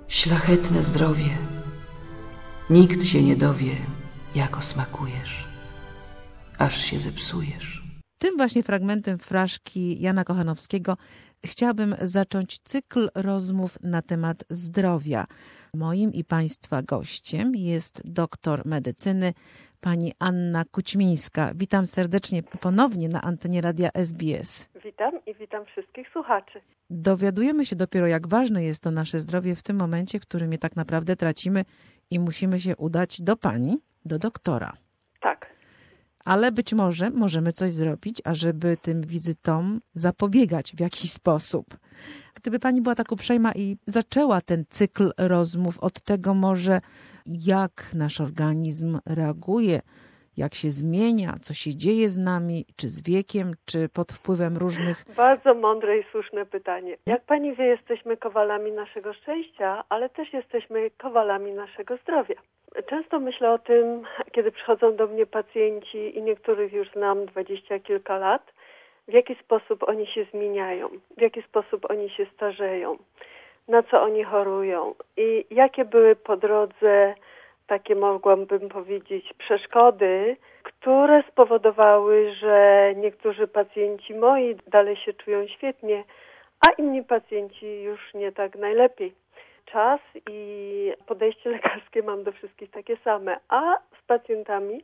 Szlachetne zdrowie, nikt się nie dowie, jako smakujesz, aż się zepsujesz. Tym właśnie fragmentem fraszki Jana Kochanowskiego chciałabym zacząć cykl rozmów na temat zdrowia. Moim i Państwa gościem jest doktor medycyny pani Anna Kućmińska. Witam serdecznie ponownie na antenie radia SBS. Witam i witam wszystkich słuchaczy. Dowiadujemy się dopiero, jak ważne jest to nasze zdrowie w tym momencie, w którym je tak naprawdę tracimy i musimy się udać do pani, do doktora. Tak. Ale być może możemy coś zrobić, ażeby tym wizytom zapobiegać w jakiś sposób. Gdyby pani była tak uprzejma i zaczęła ten cykl rozmów od tego może, jak nasz organizm reaguje, jak się zmienia, co się dzieje z nami, czy z wiekiem, czy pod wpływem różnych... Bardzo mądre i słuszne pytanie. Jak pani wie, jesteśmy kowalami naszego szczęścia, ale też jesteśmy kowalami naszego zdrowia. Często myślę o tym, kiedy przychodzą do mnie pacjenci i niektórych już znam 20 kilka lat, w jaki sposób oni się zmieniają, w jaki sposób oni się starzeją, na co oni chorują i jakie były po drodze takie, mogłabym powiedzieć, przeszkody, które spowodowały, że niektórzy pacjenci moi dalej się czują świetnie, a inni pacjenci już nie tak najlepiej. Czas i podejście lekarskie mam do wszystkich takie same, a z pacjentami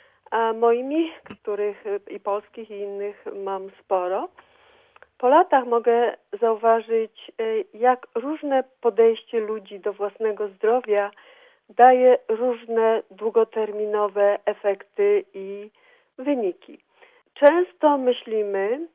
moimi, których i polskich, i innych mam sporo, po latach mogę zauważyć, jak różne podejście ludzi do własnego zdrowia daje różne długoterminowe efekty i wyniki. Często myślimy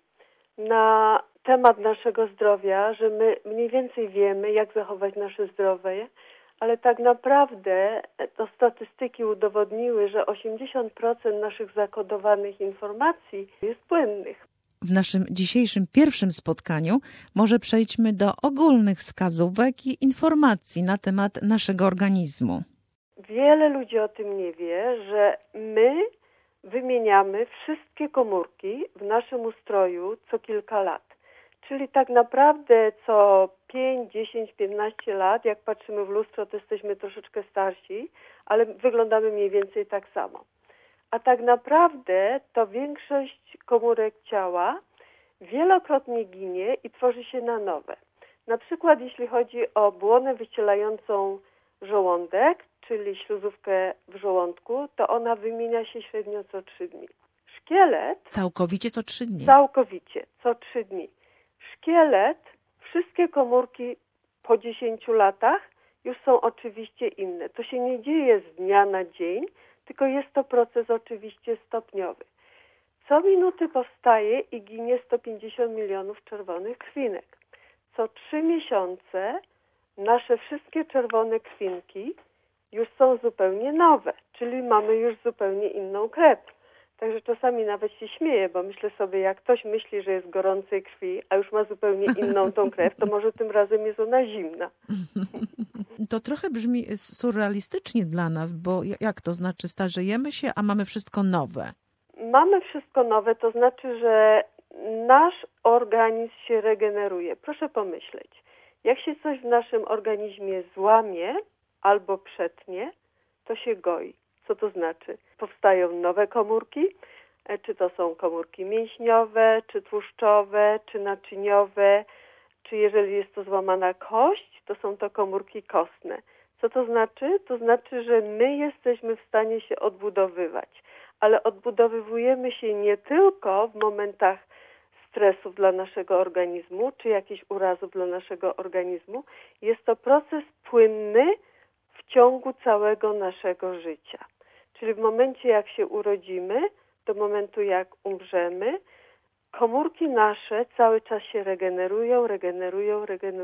na temat naszego zdrowia, że my mniej więcej wiemy, jak zachować nasze zdrowie, ale tak naprawdę to statystyki udowodniły, że 80% naszych zakodowanych informacji jest błędnych. W naszym dzisiejszym pierwszym spotkaniu może przejdźmy do ogólnych wskazówek i informacji na temat naszego organizmu. Wiele ludzi o tym nie wie, że my wymieniamy wszystkie komórki w naszym ustroju co kilka lat. Czyli tak naprawdę co 5, 10, 15 lat, jak patrzymy w lustro, to jesteśmy troszeczkę starsi, ale wyglądamy mniej więcej tak samo. A tak naprawdę to większość komórek ciała wielokrotnie ginie i tworzy się na nowe. Na przykład jeśli chodzi o błonę wycielającą żołądek, czyli śluzówkę w żołądku, to ona wymienia się średnio co 3 dni. Szkielet... Całkowicie co 3 dni? Całkowicie, co 3 dni. Szkielet, wszystkie komórki po 10 latach już są oczywiście inne. To się nie dzieje z dnia na dzień, tylko jest to proces oczywiście stopniowy. Co minuty powstaje i ginie 150 milionów czerwonych krwinek. Co 3 miesiące nasze wszystkie czerwone krwinki już są zupełnie nowe, czyli mamy już zupełnie inną krew. Także czasami nawet się śmieję, bo myślę sobie, jak ktoś myśli, że jest gorącej krwi, a już ma zupełnie inną tą krew, to może tym razem jest ona zimna. To trochę brzmi surrealistycznie dla nas, bo jak to znaczy starzejemy się, a mamy wszystko nowe? Mamy wszystko nowe, to znaczy, że nasz organizm się regeneruje. Proszę pomyśleć, jak się coś w naszym organizmie złamie albo przetnie, to się goi. Co to znaczy? Powstają nowe komórki, czy to są komórki mięśniowe, czy tłuszczowe, czy naczyniowe, czy jeżeli jest to złamana kość, to są to komórki kostne. Co to znaczy? To znaczy, że my jesteśmy w stanie się odbudowywać, ale odbudowywujemy się nie tylko w momentach stresów dla naszego organizmu, czy jakichś urazów dla naszego organizmu. Jest to proces płynny w ciągu całego naszego życia. Czyli w momencie, jak się urodzimy, do momentu, jak umrzemy, komórki nasze cały czas się regenerują.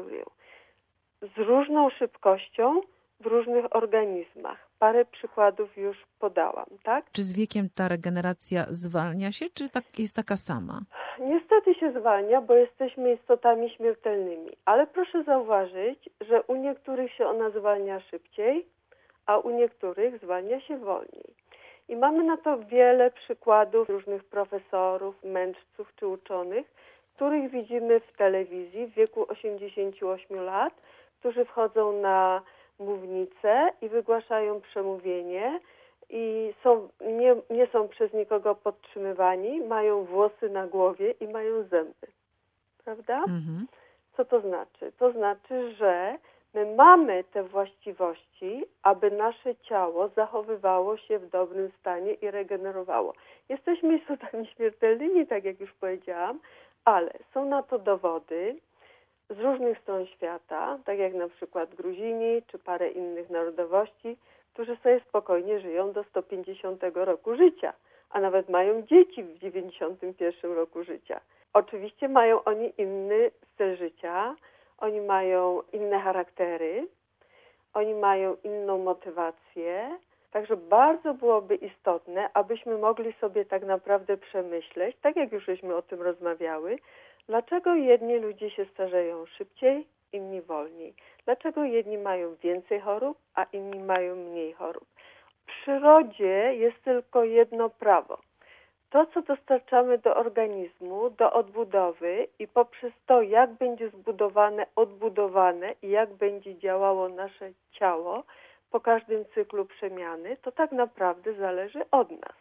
Z różną szybkością w różnych organizmach. Parę przykładów już podałam, tak? Czy z wiekiem ta regeneracja zwalnia się, czy jest taka sama? Niestety się zwalnia, bo jesteśmy istotami śmiertelnymi. Ale proszę zauważyć, że u niektórych się ona zwalnia szybciej, a u niektórych zwalnia się wolniej. I mamy na to wiele przykładów różnych profesorów, mędrców czy uczonych, których widzimy w telewizji w wieku 88 lat, którzy wchodzą na mównicę i wygłaszają przemówienie i nie są przez nikogo podtrzymywani, mają włosy na głowie i mają zęby. Prawda? Mhm. Co to znaczy? To znaczy, że my mamy te właściwości, aby nasze ciało zachowywało się w dobrym stanie i regenerowało. Jesteśmy istotami śmiertelnymi, tak jak już powiedziałam, ale są na to dowody z różnych stron świata, tak jak na przykład Gruzini czy parę innych narodowości, którzy sobie spokojnie żyją do 150 roku życia, a nawet mają dzieci w 91 roku życia. Oczywiście mają oni inny styl życia, oni mają inne charaktery, oni mają inną motywację, także bardzo byłoby istotne, abyśmy mogli sobie tak naprawdę przemyśleć, tak jak już żeśmy o tym rozmawiały, dlaczego jedni ludzie się starzeją szybciej, inni wolniej. Dlaczego jedni mają więcej chorób, a inni mają mniej chorób. W przyrodzie jest tylko jedno prawo. To, co dostarczamy do organizmu, do odbudowy i poprzez to, jak będzie zbudowane, odbudowane i jak będzie działało nasze ciało po każdym cyklu przemiany, to tak naprawdę zależy od nas.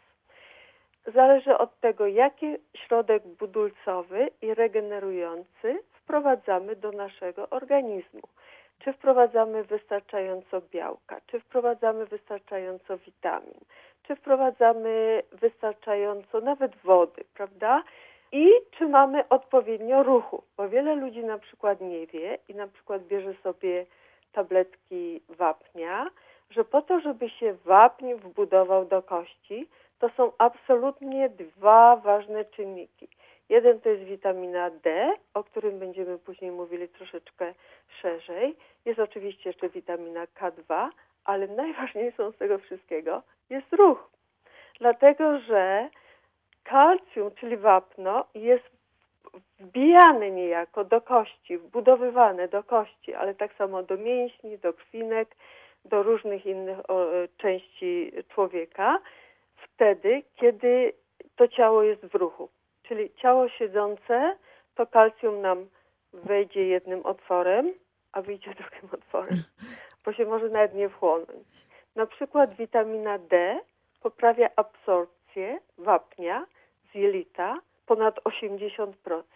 Zależy od tego, jaki środek budulcowy i regenerujący wprowadzamy do naszego organizmu. Czy wprowadzamy wystarczająco białka, czy wprowadzamy wystarczająco witamin, czy wprowadzamy wystarczająco nawet wody, prawda? I czy mamy odpowiednio ruchu, bo wiele ludzi na przykład nie wie i na przykład bierze sobie tabletki wapnia, że po to, żeby się wapń wbudował do kości, to są absolutnie dwa ważne czynniki. Jeden to jest witamina D, o którym będziemy później mówili troszeczkę szerzej. Jest oczywiście jeszcze witamina K2, ale najważniejszą z tego wszystkiego jest ruch. Dlatego, że kalcium, czyli wapno, jest wbijane niejako do kości, wbudowywane do kości, ale tak samo do mięśni, do krwinek, do różnych innych części człowieka, wtedy, kiedy to ciało jest w ruchu. Czyli ciało siedzące, to kalcium nam wejdzie jednym otworem, a wyjdzie drugim otworem, bo się może nawet nie wchłonąć. Na przykład witamina D poprawia absorpcję wapnia z jelita ponad 80%.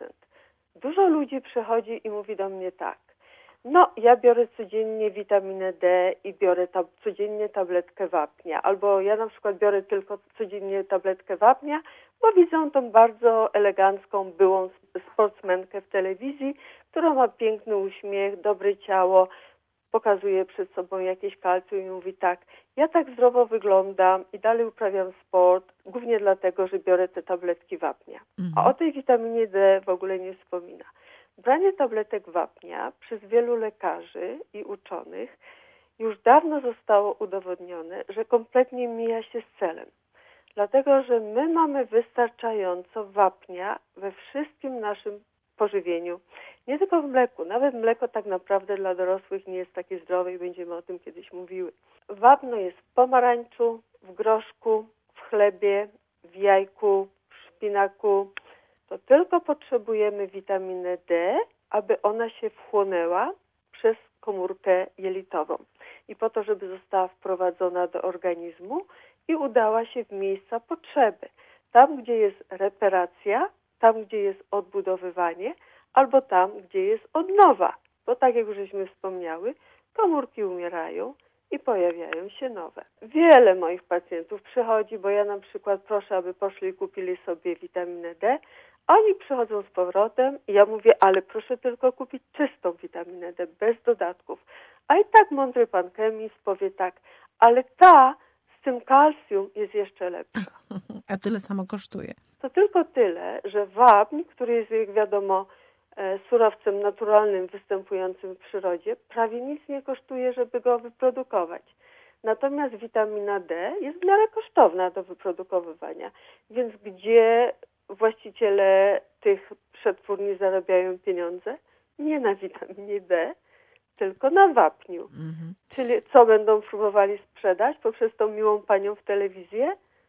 Dużo ludzi przychodzi i mówi do mnie tak: no, ja biorę codziennie witaminę D i biorę codziennie tabletkę wapnia. Albo ja na przykład biorę tylko codziennie tabletkę wapnia, bo widzę tą bardzo elegancką, byłą sportsmenkę w telewizji, która ma piękny uśmiech, dobre ciało, pokazuje przed sobą jakieś kalcium i mówi tak: ja tak zdrowo wyglądam i dalej uprawiam sport, głównie dlatego, że biorę te tabletki wapnia. A o tej witaminie D w ogóle nie wspomina. Branie tabletek wapnia przez wielu lekarzy i uczonych już dawno zostało udowodnione, że kompletnie mija się z celem. Dlatego, że my mamy wystarczająco wapnia we wszystkim naszym pożywieniu. Nie tylko w mleku. Nawet mleko tak naprawdę dla dorosłych nie jest takie zdrowe i będziemy o tym kiedyś mówiły. Wapno jest w pomarańczu, w groszku, w chlebie, w jajku, w szpinaku. To tylko potrzebujemy witaminę D, aby ona się wchłonęła przez komórkę jelitową. I po to, żeby została wprowadzona do organizmu i udała się w miejsca potrzeby. Tam, gdzie jest reparacja, tam, gdzie jest odbudowywanie, albo tam, gdzie jest odnowa. Bo tak jak już żeśmy wspomniały, komórki umierają i pojawiają się nowe. Wiele moich pacjentów przychodzi, bo ja na przykład proszę, aby poszli i kupili sobie witaminę D, oni przychodzą z powrotem i ja mówię, ale proszę tylko kupić czystą witaminę D, bez dodatków. A i tak mądry pan chemist powie tak, ale ta z tym kalcium jest jeszcze lepsza. A tyle samo kosztuje. To tylko tyle, że wapń, który jest, jak wiadomo, surowcem naturalnym występującym w przyrodzie, prawie nic nie kosztuje, żeby go wyprodukować. Natomiast witamina D jest w miarę kosztowna do wyprodukowywania. Więc gdzie właściciele tych przetwórni zarabiają pieniądze? Nie na witaminie D, tylko na wapniu. Czyli co będą próbowali sprzedać poprzez tą miłą panią w telewizję?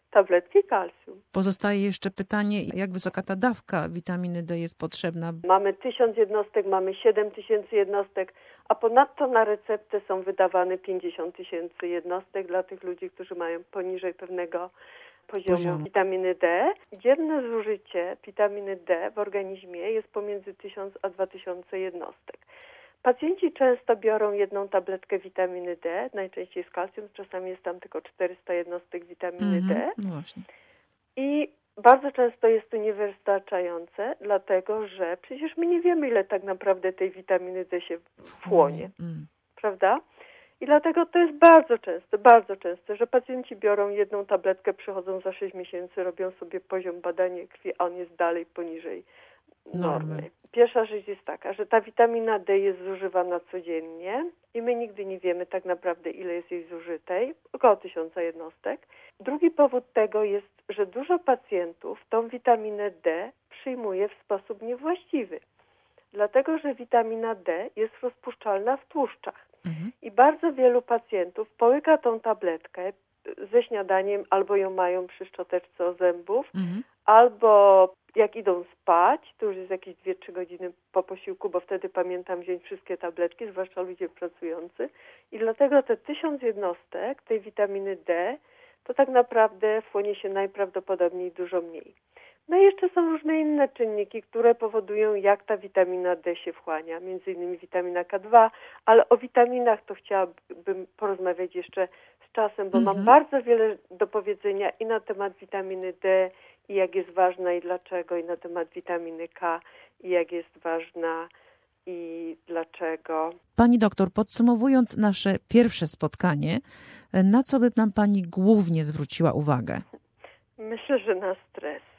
tabletki kalcium. Pozostaje jeszcze pytanie, jak wysoka ta dawka witaminy D jest potrzebna? Mamy 1000 jednostek, mamy 7000 jednostek, a ponadto na receptę są wydawane 50 000 jednostek dla tych ludzi, którzy mają poniżej pewnego poziomu witaminy D. Dzienne zużycie witaminy D w organizmie jest pomiędzy 1000 a 2000 jednostek. Pacjenci często biorą jedną tabletkę witaminy D, najczęściej z kalcjum, czasami jest tam tylko 400 jednostek witaminy D. No właśnie. I bardzo często jest to niewystarczające, dlatego że przecież my nie wiemy, ile tak naprawdę tej witaminy D się wchłonie, prawda? I dlatego to jest bardzo często, że pacjenci biorą jedną tabletkę, przychodzą za 6 miesięcy, robią sobie poziom badania krwi, a on jest dalej poniżej normy. Pierwsza rzecz jest taka, że ta witamina D jest zużywana codziennie i my nigdy nie wiemy tak naprawdę, ile jest jej zużytej, około 1000 jednostek. Drugi powód tego jest, że dużo pacjentów tą witaminę D przyjmuje w sposób niewłaściwy, dlatego że witamina D jest rozpuszczalna w tłuszczach. I bardzo wielu pacjentów połyka tą tabletkę ze śniadaniem, albo ją mają przy szczoteczce o zębów, albo jak idą spać, to już jest jakieś 2-3 godziny po posiłku, bo wtedy pamiętam wziąć wszystkie tabletki, zwłaszcza ludzie pracujący. I dlatego te 1000 jednostek tej witaminy D, to tak naprawdę wchłonie się najprawdopodobniej dużo mniej. No i jeszcze są różne inne czynniki, które powodują, jak ta witamina D się wchłania, między innymi witamina K2, ale o witaminach to chciałabym porozmawiać jeszcze z czasem, bo mam bardzo wiele do powiedzenia i na temat witaminy D, i jak jest ważna i dlaczego, i na temat witaminy K, i jak jest ważna i dlaczego. Pani doktor, podsumowując nasze pierwsze spotkanie, na co by nam Pani głównie zwróciła uwagę? Myślę, że na stres.